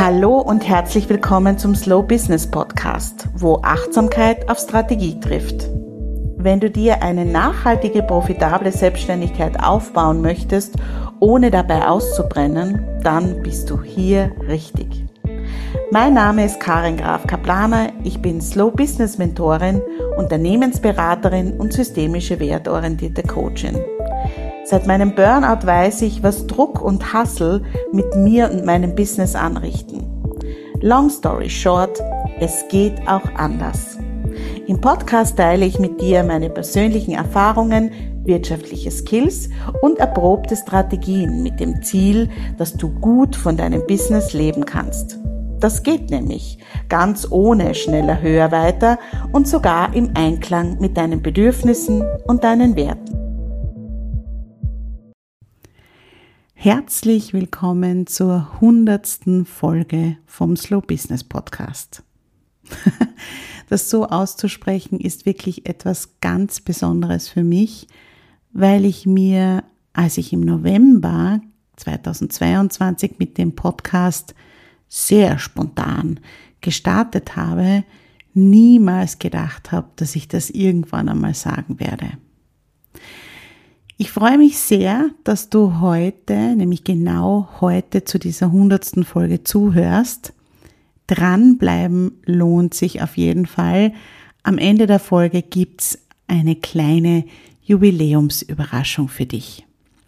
Hallo und herzlich willkommen zum Slow Business Podcast, wo Achtsamkeit auf Strategie trifft. Wenn du dir eine nachhaltige, profitable Selbstständigkeit aufbauen möchtest, ohne dabei auszubrennen, dann bist du hier richtig. Mein Name ist Karin Graf-Kaplaner, ich bin Slow Business Mentorin, Unternehmensberaterin und systemische wertorientierte Coachin. Seit meinem Burnout weiß ich, was Druck und Hustle mit mir und meinem Business anrichten. Long story short, es geht auch anders. Im Podcast teile ich mit dir meine persönlichen Erfahrungen, wirtschaftliche Skills und erprobte Strategien mit dem Ziel, dass du gut von deinem Business leben kannst. Das geht nämlich ganz ohne schneller, höher, weiter und sogar im Einklang mit deinen Bedürfnissen und deinen Werten. Herzlich willkommen zur 100. Folge vom Slow Business Podcast. Das so auszusprechen ist wirklich etwas ganz Besonderes für mich, weil ich mir, als ich im November 2022 mit dem Podcast sehr spontan gestartet habe, niemals gedacht habe, dass ich das irgendwann einmal sagen werde. Ich freue mich sehr, dass du heute, nämlich genau heute zu dieser 100. Folge zuhörst. Dranbleiben lohnt sich auf jeden Fall. Am Ende der Folge gibt's eine kleine Jubiläumsüberraschung für dich.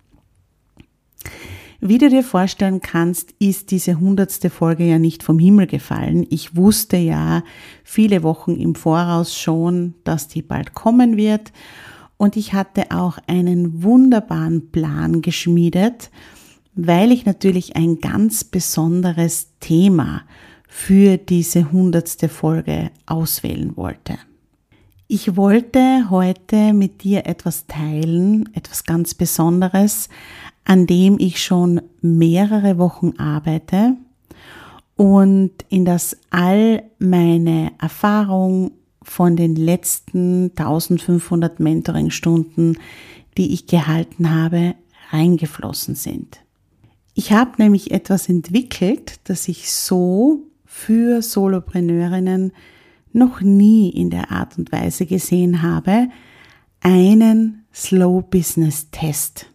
Wie du dir vorstellen kannst, ist diese 100. Folge ja nicht vom Himmel gefallen. Ich wusste ja viele Wochen im Voraus schon, dass die bald kommen wird. Und ich hatte auch einen wunderbaren Plan geschmiedet, weil ich natürlich ein ganz besonderes Thema für diese 100. Folge auswählen wollte. Ich wollte heute mit dir etwas teilen, etwas ganz Besonderes, an dem ich schon mehrere Wochen arbeite und in das all meine Erfahrung von den letzten 1500 Mentoring-Stunden, die ich gehalten habe, reingeflossen sind. Ich habe nämlich etwas entwickelt, das ich so für Solopreneurinnen noch nie in der Art und Weise gesehen habe, einen Slow Business Test.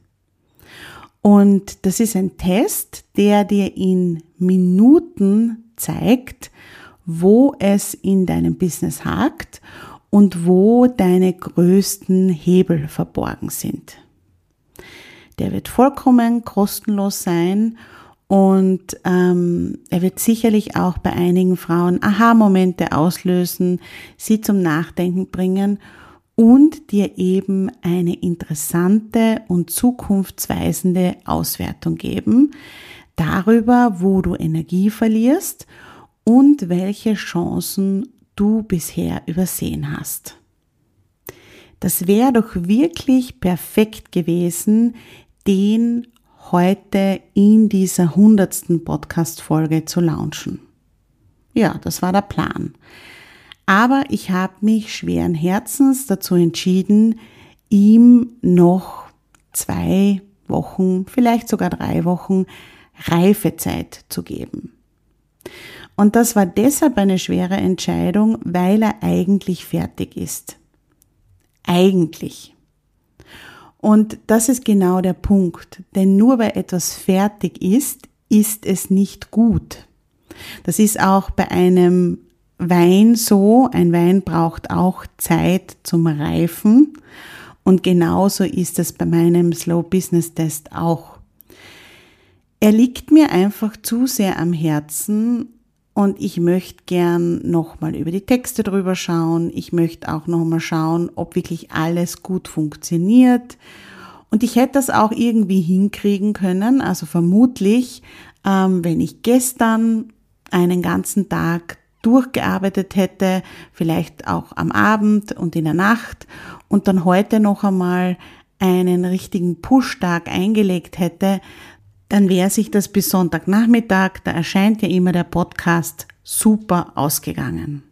Und das ist ein Test, der dir in Minuten zeigt, wo es in deinem Business hakt und wo deine größten Hebel verborgen sind. Der wird vollkommen kostenlos sein und er wird sicherlich auch bei einigen Frauen Aha-Momente auslösen, sie zum Nachdenken bringen und dir eben eine interessante und zukunftsweisende Auswertung geben darüber, wo du Energie verlierst und welche Chancen du bisher übersehen hast. Das wäre doch wirklich perfekt gewesen, den heute in dieser 100. Podcast-Folge zu launchen. Ja, das war der Plan. Aber ich habe mich schweren Herzens dazu entschieden, ihm noch 2 Wochen, vielleicht sogar 3 Wochen Reifezeit zu geben. Und das war deshalb eine schwere Entscheidung, weil er eigentlich fertig ist. Eigentlich. Und das ist genau der Punkt. Denn nur weil etwas fertig ist, ist es nicht gut. Das ist auch bei einem Wein so. Ein Wein braucht auch Zeit zum Reifen. Und genauso ist es bei meinem Slow Business Test auch. Er liegt mir einfach zu sehr am Herzen. Und ich möchte gern nochmal über die Texte drüber schauen. Ich möchte auch nochmal schauen, ob wirklich alles gut funktioniert. Und ich hätte das auch irgendwie hinkriegen können. Also vermutlich, wenn ich gestern einen ganzen Tag durchgearbeitet hätte, vielleicht auch am Abend und in der Nacht und dann heute noch einmal einen richtigen Push-Tag eingelegt hätte, dann wäre sich das bis Sonntagnachmittag, da erscheint ja immer der Podcast, super ausgegangen.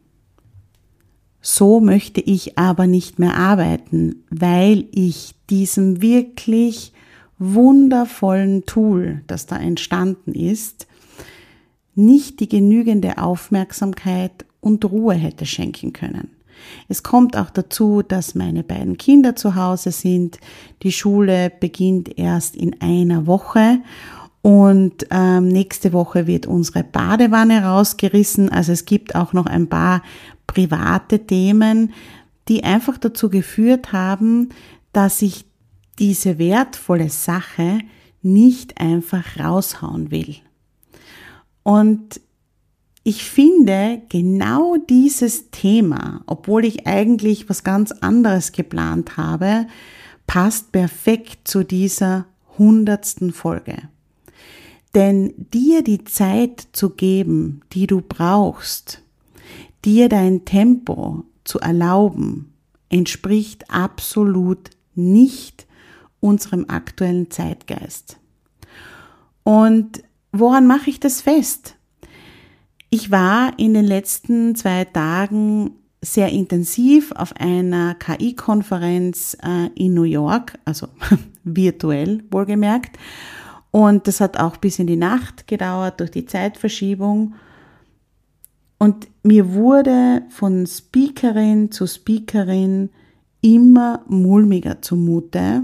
So möchte ich aber nicht mehr arbeiten, weil ich diesem wirklich wundervollen Tool, das da entstanden ist, nicht die genügende Aufmerksamkeit und Ruhe hätte schenken können. Es kommt auch dazu, dass meine beiden Kinder zu Hause sind. Die Schule beginnt erst in einer Woche und nächste Woche wird unsere Badewanne rausgerissen. Also es gibt auch noch ein paar private Themen, die einfach dazu geführt haben, dass ich diese wertvolle Sache nicht einfach raushauen will. Und ich finde, genau dieses Thema, obwohl ich eigentlich was ganz anderes geplant habe, passt perfekt zu dieser 100. Folge. Denn dir die Zeit zu geben, die du brauchst, dir dein Tempo zu erlauben, entspricht absolut nicht unserem aktuellen Zeitgeist. Und woran mache ich das fest? Ich war in den letzten 2 Tagen sehr intensiv auf einer KI-Konferenz in New York, also virtuell wohlgemerkt. Und das hat auch bis in die Nacht gedauert durch die Zeitverschiebung. Und mir wurde von Speakerin zu Speakerin immer mulmiger zumute,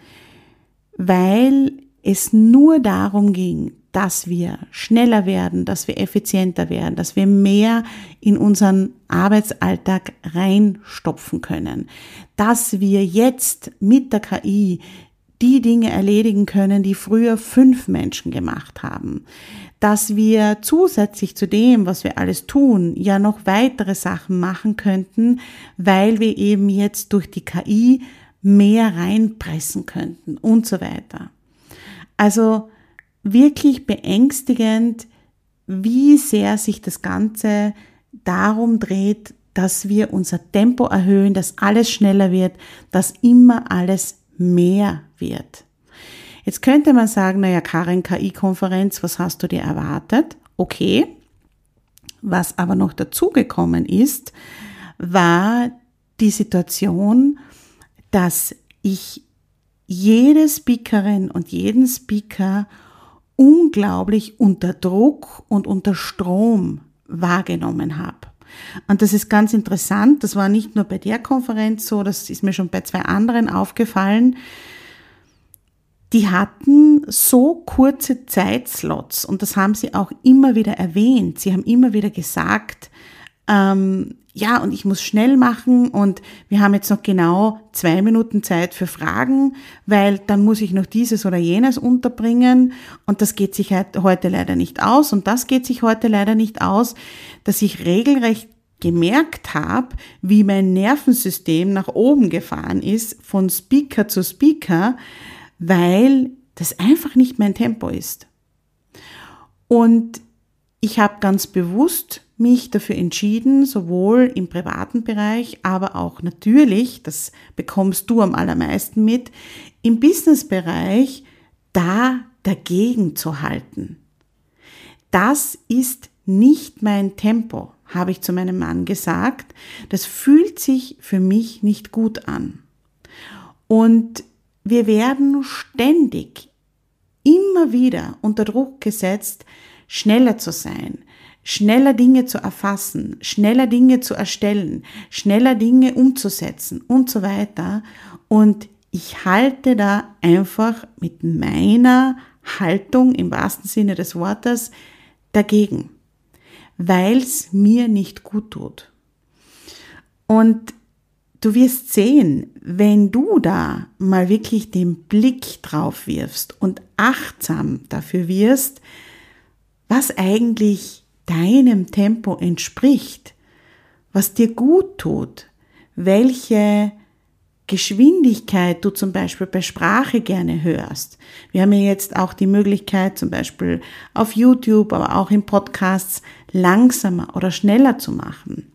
weil es nur darum ging, dass wir schneller werden, dass wir effizienter werden, dass wir mehr in unseren Arbeitsalltag reinstopfen können, dass wir jetzt mit der KI die Dinge erledigen können, die früher 5 Menschen gemacht haben, dass wir zusätzlich zu dem, was wir alles tun, ja noch weitere Sachen machen könnten, weil wir eben jetzt durch die KI mehr reinpressen könnten und so weiter. Also wirklich beängstigend, wie sehr sich das Ganze darum dreht, dass wir unser Tempo erhöhen, dass alles schneller wird, dass immer alles mehr wird. Jetzt könnte man sagen, naja, Karin, KI-Konferenz, was hast du dir erwartet? Okay. Was aber noch dazugekommen ist, war die Situation, dass ich jede Speakerin und jeden Speaker unglaublich unter Druck und unter Strom wahrgenommen habe. Und das ist ganz interessant, das war nicht nur bei der Konferenz so, das ist mir schon bei 2 anderen aufgefallen. Die hatten so kurze Zeitslots und das haben sie auch immer wieder erwähnt. Sie haben immer wieder gesagt, ja, und ich muss schnell machen und wir haben jetzt noch genau 2 Minuten Zeit für Fragen, weil dann muss ich noch dieses oder jenes unterbringen und das geht sich heute leider nicht aus und das geht sich heute leider nicht aus, dass ich regelrecht gemerkt habe, wie mein Nervensystem nach oben gefahren ist, von Speaker zu Speaker, weil das einfach nicht mein Tempo ist. Und ich habe ganz bewusst mich dafür entschieden, sowohl im privaten Bereich, aber auch natürlich, das bekommst du am allermeisten mit, im Businessbereich da dagegen zu halten. Das ist nicht mein Tempo, habe ich zu meinem Mann gesagt. Das fühlt sich für mich nicht gut an. Und wir werden ständig, immer wieder unter Druck gesetzt, schneller zu sein, schneller Dinge zu erfassen, schneller Dinge zu erstellen, schneller Dinge umzusetzen und so weiter. Und ich halte da einfach mit meiner Haltung im wahrsten Sinne des Wortes dagegen, weil es mir nicht gut tut. Und du wirst sehen, wenn du da mal wirklich den Blick drauf wirfst und achtsam dafür wirst, was eigentlich deinem Tempo entspricht, was dir gut tut, welche Geschwindigkeit du zum Beispiel bei Sprache gerne hörst. Wir haben ja jetzt auch die Möglichkeit, zum Beispiel auf YouTube, aber auch in Podcasts langsamer oder schneller zu machen.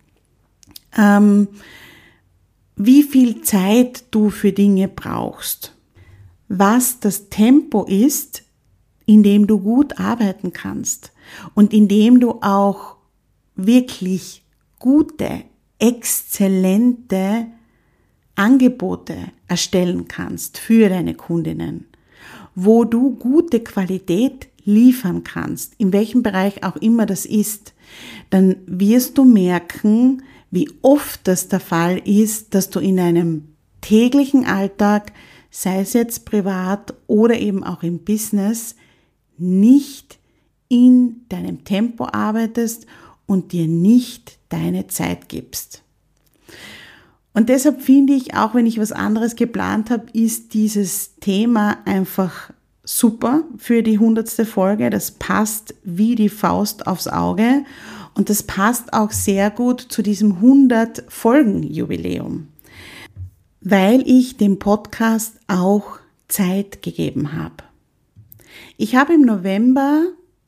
Wie viel Zeit du für Dinge brauchst, was das Tempo ist, in dem du gut arbeiten kannst und in dem du auch wirklich gute, exzellente Angebote erstellen kannst für deine Kundinnen, wo du gute Qualität liefern kannst, in welchem Bereich auch immer das ist, dann wirst du merken, wie oft das der Fall ist, dass du in einem täglichen Alltag, sei es jetzt privat oder eben auch im Business, nicht in deinem Tempo arbeitest und dir nicht deine Zeit gibst. Und deshalb finde ich, auch wenn ich was anderes geplant habe, ist dieses Thema einfach super für die 100. Folge. Das passt wie die Faust aufs Auge und das passt auch sehr gut zu diesem 100-Folgen-Jubiläum, weil ich dem Podcast auch Zeit gegeben habe. Ich habe im November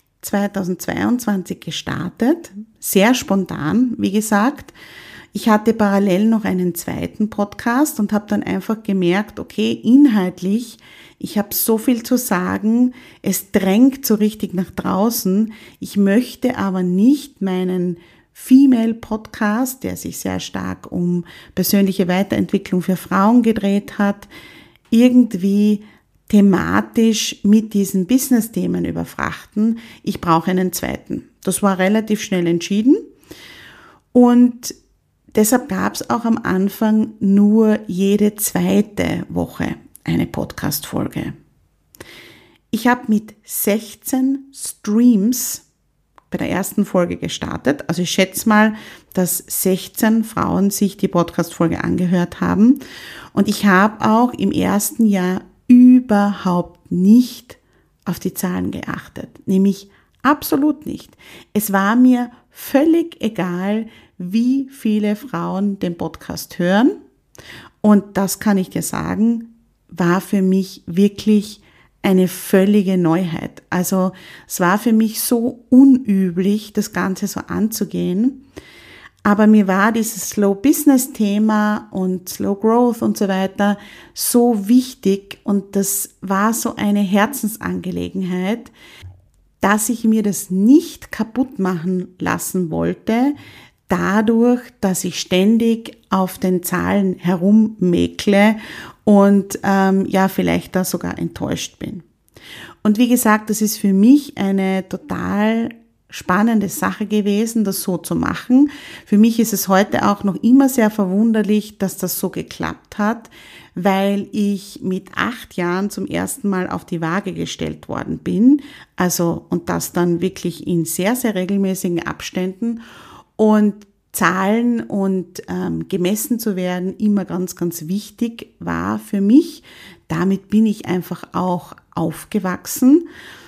2022 gestartet, sehr spontan, wie gesagt. Ich hatte parallel noch einen zweiten Podcast und habe dann einfach gemerkt, okay, inhaltlich, ich habe so viel zu sagen, es drängt so richtig nach draußen. Ich möchte aber nicht meinen Female-Podcast, der sich sehr stark um persönliche Weiterentwicklung für Frauen gedreht hat, irgendwie thematisch mit diesen Business-Themen überfrachten. Ich brauche einen zweiten. Das war relativ schnell entschieden und deshalb gab es auch am Anfang nur jede zweite Woche eine Podcast-Folge. Ich habe mit 16 Streams bei der ersten Folge gestartet. Also ich schätze mal, dass 16 Frauen sich die Podcast-Folge angehört haben. Und ich habe auch im ersten Jahr überhaupt nicht auf die Zahlen geachtet. Nämlich absolut nicht. Es war mir völlig egal, wie viele Frauen den Podcast hören. Und das kann ich dir sagen, war für mich wirklich eine völlige Neuheit. Also es war für mich so unüblich, das Ganze so anzugehen. Aber mir war dieses Slow-Business-Thema und Slow-Growth und so weiter so wichtig und das war so eine Herzensangelegenheit, dass ich mir das nicht kaputt machen lassen wollte, dadurch, dass ich ständig auf den Zahlen herummäkle und vielleicht da sogar enttäuscht bin. Und wie gesagt, das ist für mich eine total spannende Sache gewesen, das so zu machen. Für mich ist es heute auch noch immer sehr verwunderlich, dass das so geklappt hat, weil ich mit 8 Jahren zum ersten Mal auf die Waage gestellt worden bin. Also, und das dann wirklich in sehr, sehr regelmäßigen Abständen. Und Zahlen und gemessen zu werden immer ganz, ganz wichtig war für mich. Damit bin ich einfach auch aufgewachsen.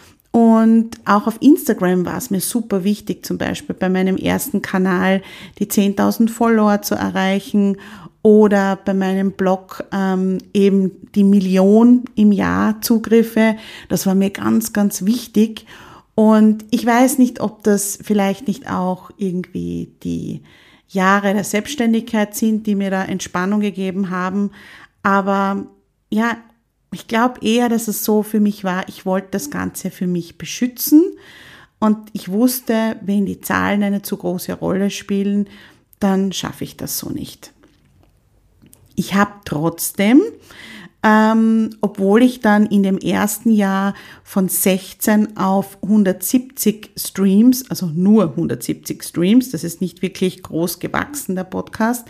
Und auch auf Instagram war es mir super wichtig, zum Beispiel bei meinem ersten Kanal die 10.000 Follower zu erreichen oder bei meinem Blog eben die 1 Million im Jahr Zugriffe. Das war mir ganz, ganz wichtig. Und ich weiß nicht, ob das vielleicht nicht auch irgendwie die Jahre der Selbstständigkeit sind, die mir da Entspannung gegeben haben. Aber ja, ich glaube eher, dass es so für mich war, ich wollte das Ganze für mich beschützen und ich wusste, wenn die Zahlen eine zu große Rolle spielen, dann schaffe ich das so nicht. Ich habe trotzdem, obwohl ich dann in dem ersten Jahr von 16 auf 170 Streams, also nur 170 Streams, das ist nicht wirklich groß gewachsen, der Podcast,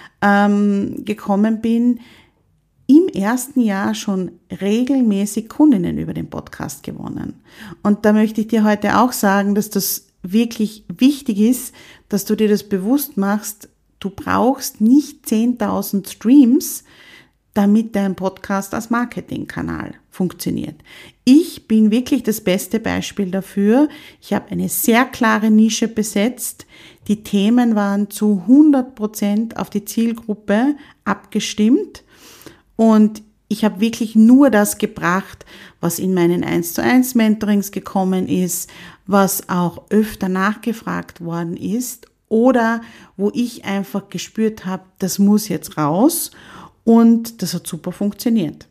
gekommen bin, im ersten Jahr schon regelmäßig Kundinnen über den Podcast gewonnen. Und da möchte ich dir heute auch sagen, dass das wirklich wichtig ist, dass du dir das bewusst machst. Du brauchst nicht 10.000 Streams, damit dein Podcast als Marketingkanal funktioniert. Ich bin wirklich das beste Beispiel dafür. Ich habe eine sehr klare Nische besetzt. Die Themen waren zu 100% auf die Zielgruppe abgestimmt. Und ich habe wirklich nur das gebracht, was in meinen 1:1 Mentorings gekommen ist, was auch öfter nachgefragt worden ist oder wo ich einfach gespürt habe, das muss jetzt raus und das hat super funktioniert.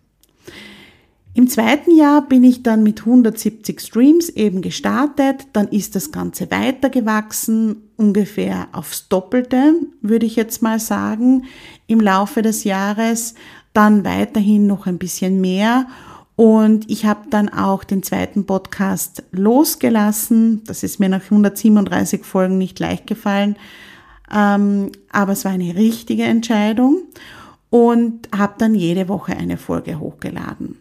Im zweiten Jahr bin ich dann mit 170 Streams eben gestartet, dann ist das Ganze weitergewachsen, ungefähr aufs Doppelte, würde ich jetzt mal sagen, im Laufe des Jahres. Dann weiterhin noch ein bisschen mehr Und ich habe dann auch den zweiten Podcast losgelassen. Das ist mir nach 137 Folgen nicht leicht gefallen, aber es war eine richtige Entscheidung und habe dann jede Woche eine Folge hochgeladen.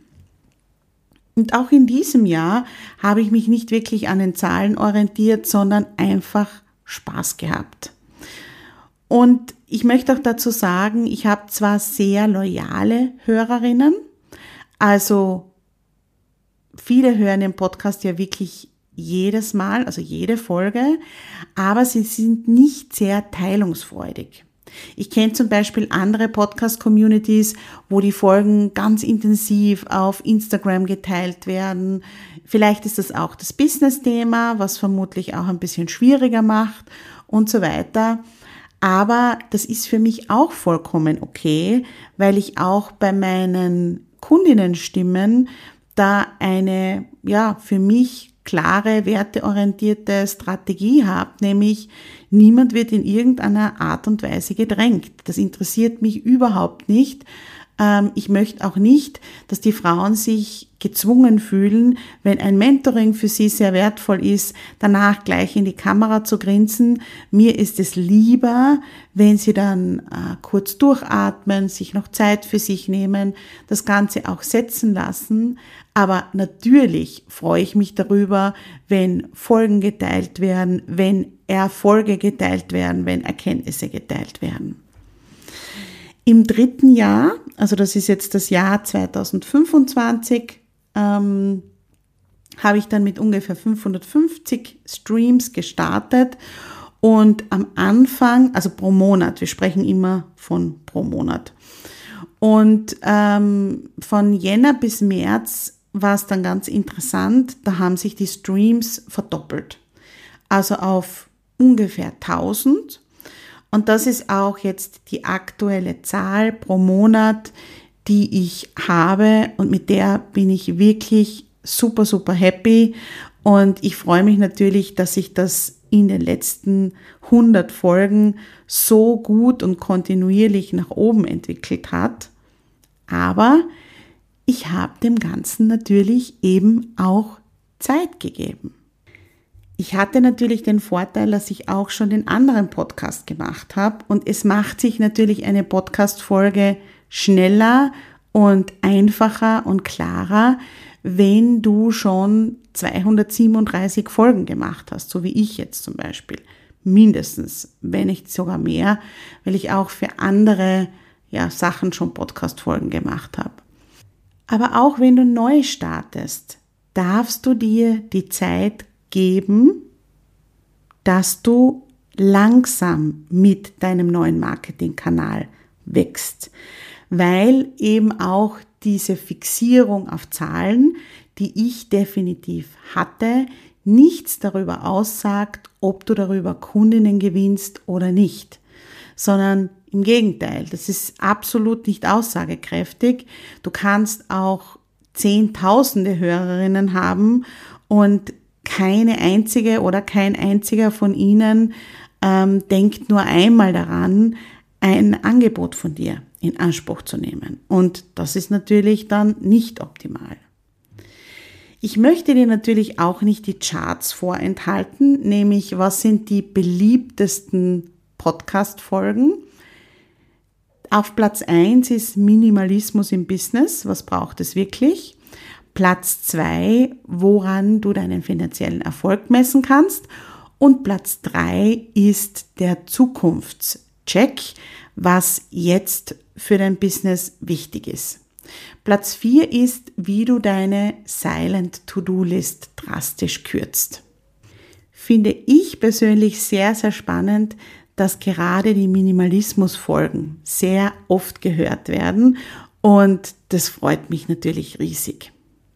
Und auch in diesem Jahr habe ich mich nicht wirklich an den Zahlen orientiert, sondern einfach Spaß gehabt. Und ich möchte auch dazu sagen, ich habe zwar sehr loyale Hörerinnen, also viele hören den Podcast ja wirklich jedes Mal, also jede Folge, aber sie sind nicht sehr teilungsfreudig. Ich kenne zum Beispiel andere Podcast-Communities, wo die Folgen ganz intensiv auf Instagram geteilt werden. Vielleicht ist das auch das Business-Thema, was vermutlich auch ein bisschen schwieriger macht und so weiter. Aber das ist für mich auch vollkommen okay, weil ich auch bei meinen Kundinnenstimmen da eine, für mich klare, werteorientierte Strategie habe, nämlich niemand wird in irgendeiner Art und Weise gedrängt. Das interessiert mich überhaupt nicht. Ich möchte auch nicht, dass die Frauen sich gezwungen fühlen, wenn ein Mentoring für sie sehr wertvoll ist, danach gleich in die Kamera zu grinsen. Mir ist es lieber, wenn sie dann kurz durchatmen, sich noch Zeit für sich nehmen, das Ganze auch setzen lassen. Aber natürlich freue ich mich darüber, wenn Folgen geteilt werden, wenn Erfolge geteilt werden, wenn Erkenntnisse geteilt werden. Im dritten Jahr, also das ist jetzt das Jahr 2025, habe ich dann mit ungefähr 550 Streams gestartet und am Anfang, also pro Monat, wir sprechen immer von pro Monat. Und von Jänner bis März war es dann ganz interessant, da haben sich die Streams verdoppelt, also auf ungefähr 1000. Und das ist auch jetzt die aktuelle Zahl pro Monat, die ich habe und mit der bin ich wirklich super, super happy und ich freue mich natürlich, dass sich das in den letzten 100 Folgen so gut und kontinuierlich nach oben entwickelt hat. Aber ich habe dem Ganzen natürlich eben auch Zeit gegeben. Ich hatte natürlich den Vorteil, dass ich auch schon den anderen Podcast gemacht habe und es macht sich natürlich eine Podcast-Folge schneller und einfacher und klarer, wenn du schon 237 Folgen gemacht hast, so wie ich jetzt zum Beispiel. Mindestens, wenn nicht sogar mehr, weil ich auch für andere Sachen schon Podcast-Folgen gemacht habe. Aber auch wenn du neu startest, darfst du dir die Zeit geben, dass du langsam mit deinem neuen Marketingkanal wächst, weil eben auch diese Fixierung auf Zahlen, die ich definitiv hatte, nichts darüber aussagt, ob du darüber Kundinnen gewinnst oder nicht, sondern im Gegenteil, das ist absolut nicht aussagekräftig. Du kannst auch Zehntausende Hörerinnen haben und keine einzige oder kein einziger von ihnen denkt nur einmal daran, ein Angebot von dir in Anspruch zu nehmen. Und das ist natürlich dann nicht optimal. Ich möchte dir natürlich auch nicht die Charts vorenthalten, nämlich was sind die beliebtesten Podcast-Folgen. Auf Platz 1 ist Minimalismus im Business. Was braucht es wirklich? Platz 2, woran du deinen finanziellen Erfolg messen kannst. Und Platz 3 ist der Zukunftscheck, was jetzt für dein Business wichtig ist. Platz 4 ist, wie du deine Silent To-Do-List drastisch kürzt. Finde ich persönlich sehr, sehr spannend, dass gerade die Minimalismus-Folgen sehr oft gehört werden und das freut mich natürlich riesig.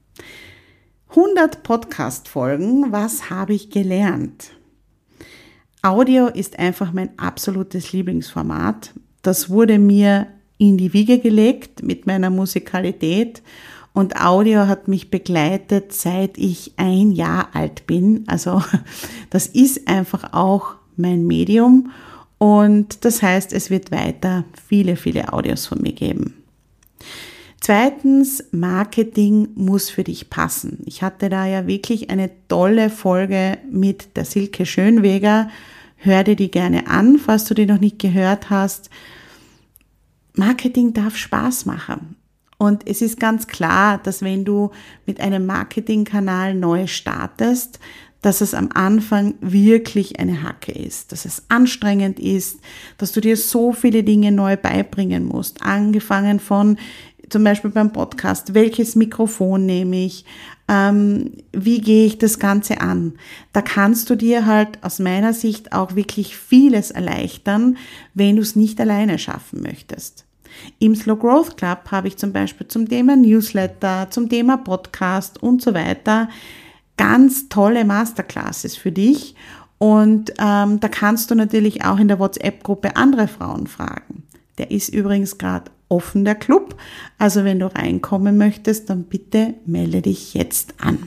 100 Podcast-Folgen, was habe ich gelernt? Audio ist einfach mein absolutes Lieblingsformat. Das wurde mir in die Wiege gelegt mit meiner Musikalität und Audio hat mich begleitet, seit ich 1 Jahr alt bin. Also das ist einfach auch mein Medium und das heißt, es wird weiter viele, viele Audios von mir geben. Zweitens, Marketing muss für dich passen. Ich hatte da ja wirklich eine tolle Folge mit der Silke Schönweger. Hör dir die gerne an, falls du die noch nicht gehört hast. Marketing darf Spaß machen. Und es ist ganz klar, dass wenn du mit einem Marketingkanal neu startest, dass es am Anfang wirklich eine Hacke ist, dass es anstrengend ist, dass du dir so viele Dinge neu beibringen musst. Angefangen von zum Beispiel beim Podcast, welches Mikrofon nehme ich, wie gehe ich das Ganze an. Da kannst du dir halt aus meiner Sicht auch wirklich vieles erleichtern, wenn du es nicht alleine schaffen möchtest. Im Slow Growth Club habe ich zum Beispiel zum Thema Newsletter, zum Thema Podcast und so weiter ganz tolle Masterclasses für dich und da kannst du natürlich auch in der WhatsApp-Gruppe andere Frauen fragen. Der ist übrigens gerade offen, der Club, also wenn du reinkommen möchtest, dann bitte melde dich jetzt an.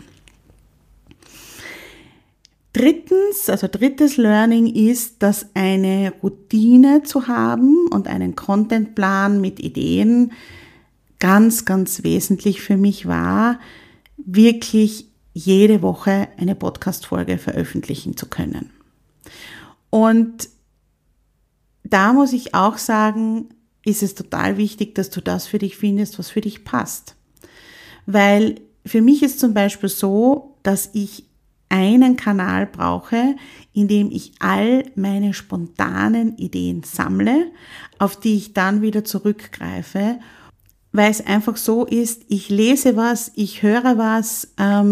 Drittes Learning ist, dass eine Routine zu haben und einen Contentplan mit Ideen ganz, ganz wesentlich für mich war, wirklich jede Woche eine Podcast-Folge veröffentlichen zu können. Und da muss ich auch sagen, ist es total wichtig, dass du das für dich findest, was für dich passt. Weil für mich ist zum Beispiel so, dass ich einen Kanal brauche, in dem ich all meine spontanen Ideen sammle, auf die ich dann wieder zurückgreife, weil es einfach so ist, ich lese was, ich höre was,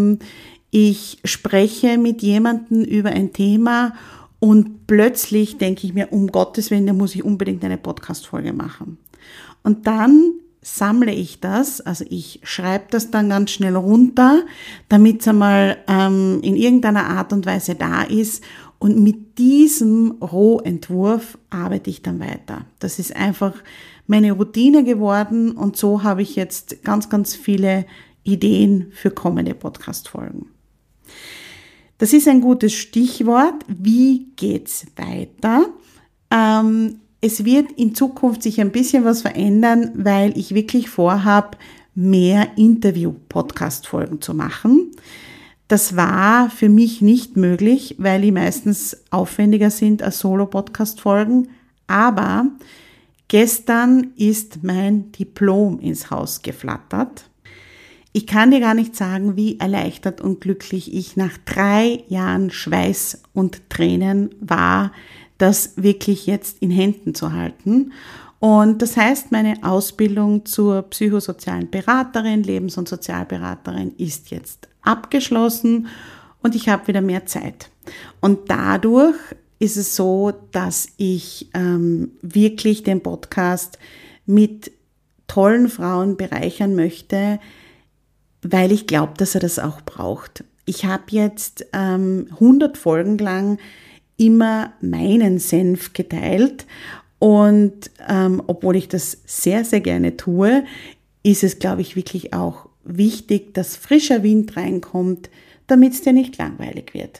ich spreche mit jemandem über ein Thema und plötzlich denke ich mir, um Gottes Willen, da muss ich unbedingt eine Podcast-Folge machen. Und dann sammle ich das, also ich schreibe das dann ganz schnell runter, damit es einmal in irgendeiner Art und Weise da ist und mit diesem Rohentwurf arbeite ich dann weiter. Das ist einfach meine Routine geworden und so habe ich jetzt ganz, ganz viele Ideen für kommende Podcast-Folgen. Das ist ein gutes Stichwort. Wie geht's weiter? Es wird in Zukunft sich ein bisschen was verändern, weil ich wirklich vorhabe, mehr Interview-Podcast-Folgen zu machen. Das war für mich nicht möglich, weil die meistens aufwendiger sind als Solo-Podcast-Folgen. Aber gestern ist mein Diplom ins Haus geflattert. Ich kann dir gar nicht sagen, wie erleichtert und glücklich ich nach 3 Jahren Schweiß und Tränen war, das wirklich jetzt in Händen zu halten. Und das heißt, meine Ausbildung zur psychosozialen Beraterin, Lebens- und Sozialberaterin ist jetzt abgeschlossen und ich habe wieder mehr Zeit. Und dadurch ist es so, dass ich wirklich den Podcast mit tollen Frauen bereichern möchte, weil ich glaube, dass er das auch braucht. Ich habe jetzt 100 Folgen lang immer meinen Senf geteilt und obwohl ich das sehr, sehr gerne tue, ist es, glaube ich, wirklich auch wichtig, dass frischer Wind reinkommt, damit es dir nicht langweilig wird.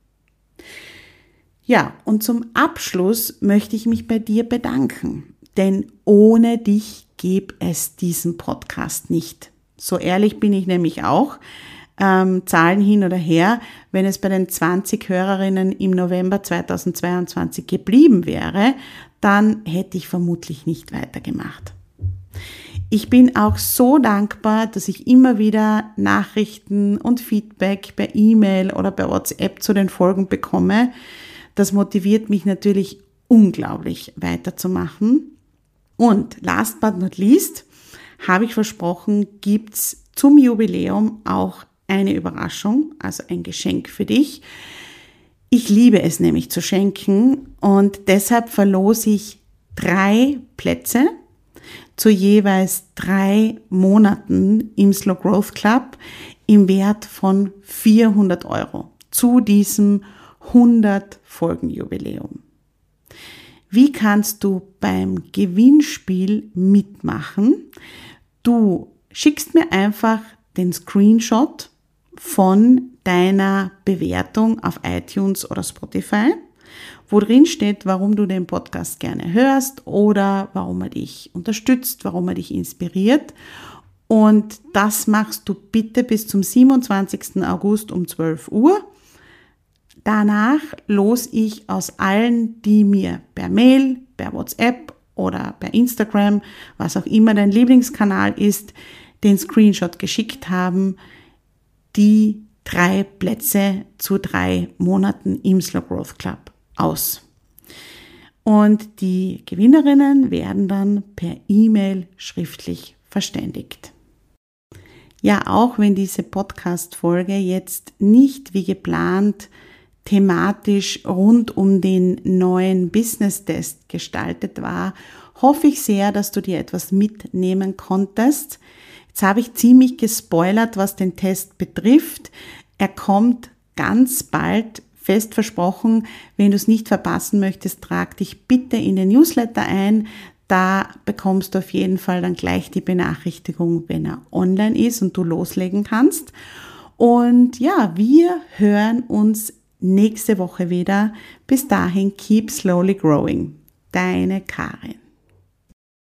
Ja, und zum Abschluss möchte ich mich bei dir bedanken, denn ohne dich gäbe es diesen Podcast nicht. So ehrlich bin ich nämlich auch. Zahlen hin oder her, wenn es bei den 20 Hörerinnen im November 2022 geblieben wäre, dann hätte ich vermutlich nicht weitergemacht. Ich bin auch so dankbar, dass ich immer wieder Nachrichten und Feedback per E-Mail oder per WhatsApp zu den Folgen bekomme. Das motiviert mich natürlich unglaublich weiterzumachen. Und last but not least, habe ich versprochen, gibt's zum Jubiläum auch eine Überraschung, also ein Geschenk für dich. Ich liebe es nämlich zu schenken und deshalb verlose ich 3 Plätze zu jeweils 3 Monaten im Slow Growth Club im Wert von 400 € zu diesem 100-Folgen-Jubiläum. Wie kannst du beim Gewinnspiel mitmachen? Du schickst mir einfach den Screenshot von deiner Bewertung auf iTunes oder Spotify, wo drin steht, warum du den Podcast gerne hörst oder warum er dich unterstützt, warum er dich inspiriert. Und das machst du bitte bis zum 27. August um 12 Uhr. Danach lose ich aus allen, die mir per Mail, per WhatsApp oder per Instagram, was auch immer dein Lieblingskanal ist, den Screenshot geschickt haben, die 3 Plätze zu 3 Monaten im Slow Growth Club aus. Und die Gewinnerinnen werden dann per E-Mail schriftlich verständigt. Ja, auch wenn diese Podcast-Folge jetzt nicht wie geplant thematisch rund um den neuen Business-Test gestaltet war, hoffe ich sehr, dass du dir etwas mitnehmen konntest. Jetzt habe ich ziemlich gespoilert, was den Test betrifft. Er kommt ganz bald, fest versprochen. Wenn du es nicht verpassen möchtest, trag dich bitte in den Newsletter ein. Da bekommst du auf jeden Fall dann gleich die Benachrichtigung, wenn er online ist und du loslegen kannst. Und ja, wir hören uns nächste Woche wieder. Bis dahin, keep slowly growing. Deine Karin.